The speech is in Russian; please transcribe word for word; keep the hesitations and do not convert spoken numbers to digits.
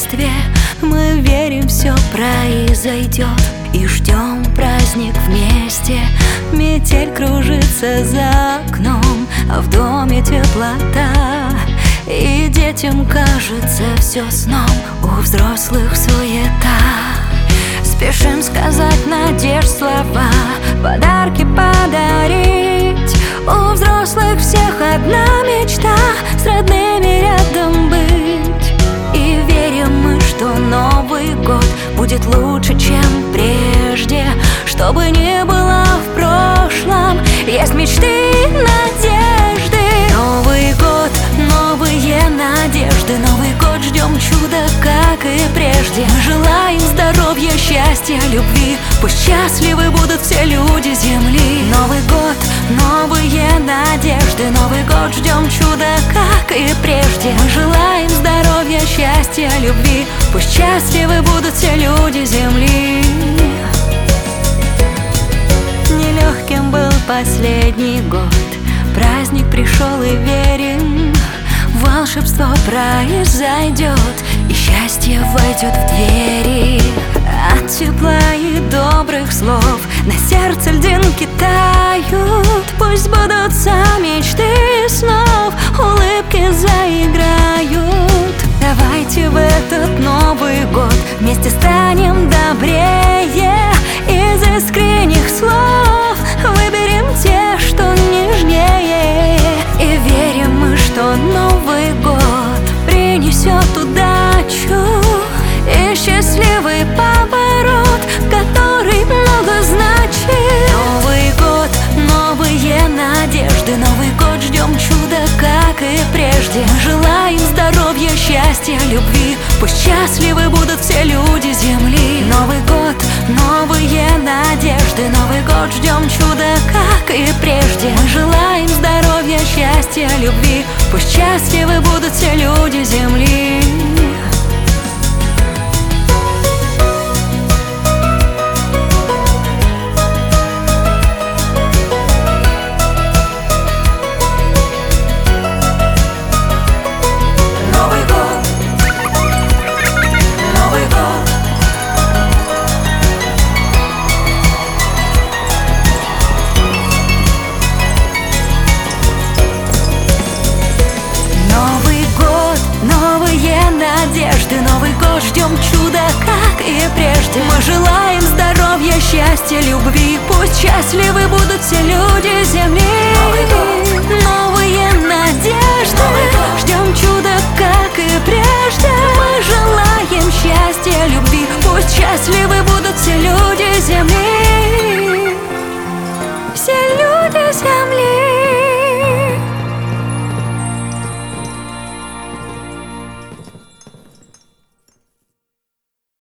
надежде мы верим, все произойдет, и ждем праздник вместе. Метель кружится за окном, а в доме теплота, и детям кажется все сном, у взрослых суета. Спешим сказать надежд слова, подарки подарить. У взрослых всех одна мечта — с родными рядом быть. И верим мы, что Новый год будет лучше, чем прежде. Что бы ни было в прошлом, есть мечты и надежды. Новый год, новые надежды. Новый год ждем чуда, как и прежде. Мы желаем здоровья, счастья, любви. Пусть счастливы будут все люди земли. Новый год, новые надежды. Новый год ждем чуда, как и прежде. Мы желаем здоровья, счастья, любви. Пусть счастливы будут все люди земли. Нелегким был последний год, праздник пришел и верим, волшебство произойдет, и счастье войдет в двери. От тепла и добрых слов на сердце льдинки тают. Пусть сбудутся мечты снов, улыбки заиграют. Давайте в этот Новый год вместе станем добрее. Из искренних слов выберем те, что нежнее. И верим мы, что Новый год принесет удачу и счастливый поворот, который много значит. Новый год, новые надежды. Новый год ждем чуда, как и прежде. Мы желаем здоровья, счастья, любви. Пусть счастливы будут все люди земли. Новый год, новые надежды. Новый год ждем чуда, как и прежде. Мы желаем здоровья, счастья, любви. Пусть счастливы будут все люди земли. Надежды, Новый год ждем чуда, как и прежде. Мы желаем здоровья, счастья, любви. Пусть счастливы будут все люди земли. Новый год.